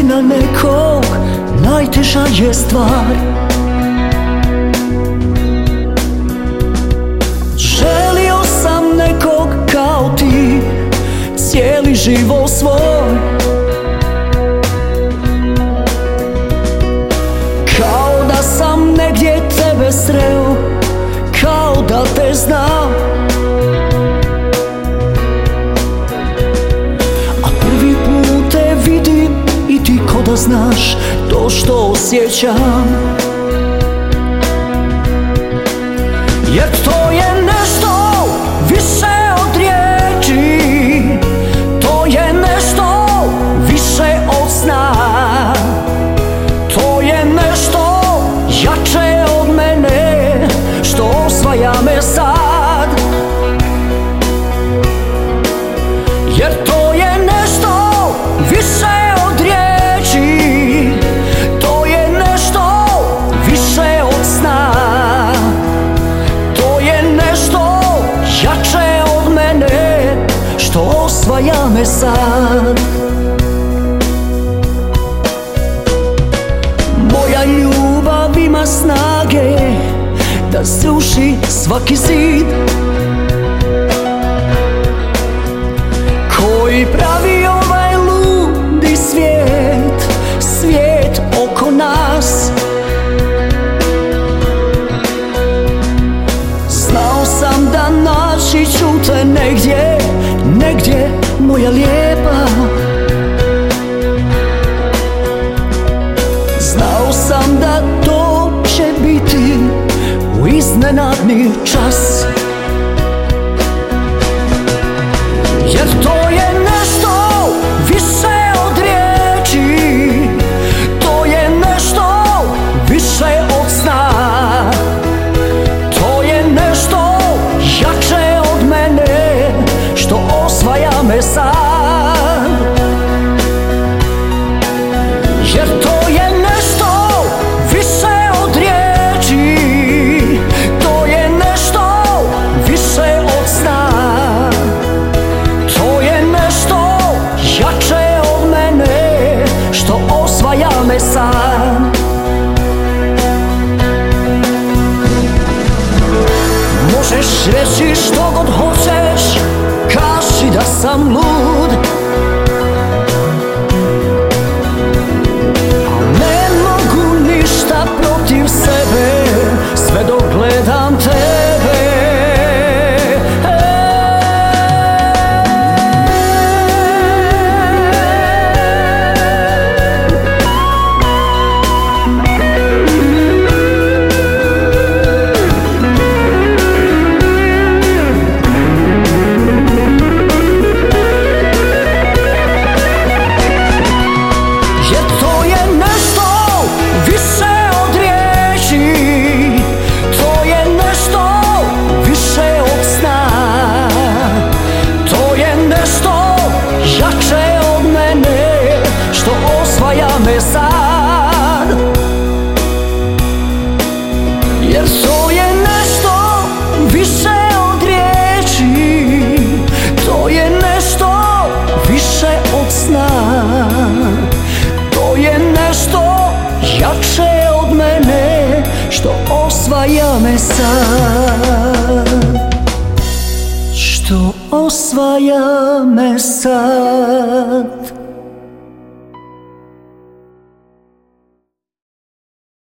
sudbina nekog najteža je stvar. Želio sam nekog kao ti cijeli život svoj, kao da sam negdje tebe sreo, kao da te znam. A prvi put te vidim i ti ko da znaš to što osjećam. Jer to je nešto više od riječi, to je nešto više od sna, to je nešto jače od mene što osvaja me sad. Jer to je nešto više od riječi, to je nešto više od sna, to je nešto jače od mene što osvaja me sad. Moja ljubav ima snage da sruši svaki zid koji pravi ovaj ludi svijet, svijet oko nas. Znao sam da naći ću te negdje, negdje moja lijepa. Znao sam da to će biti u iznenadni čas. Jer to je nešto više od riječi, to je nešto više od sna, to je nešto jače od mene što osvaja me sad. Jer to je nešto više od riječi, to je nešto više od sna, to je nešto jače od mene što osvaja me sad. Možeš reći što god hoćeš, kaži da sam lud, a ne mogu ništa protiv sebe sve dok gledam tebe. Jer to je nešto više od riječi, to je nešto više od sna, to je nešto jače od mene što osvaja me sad, što osvaja me sad.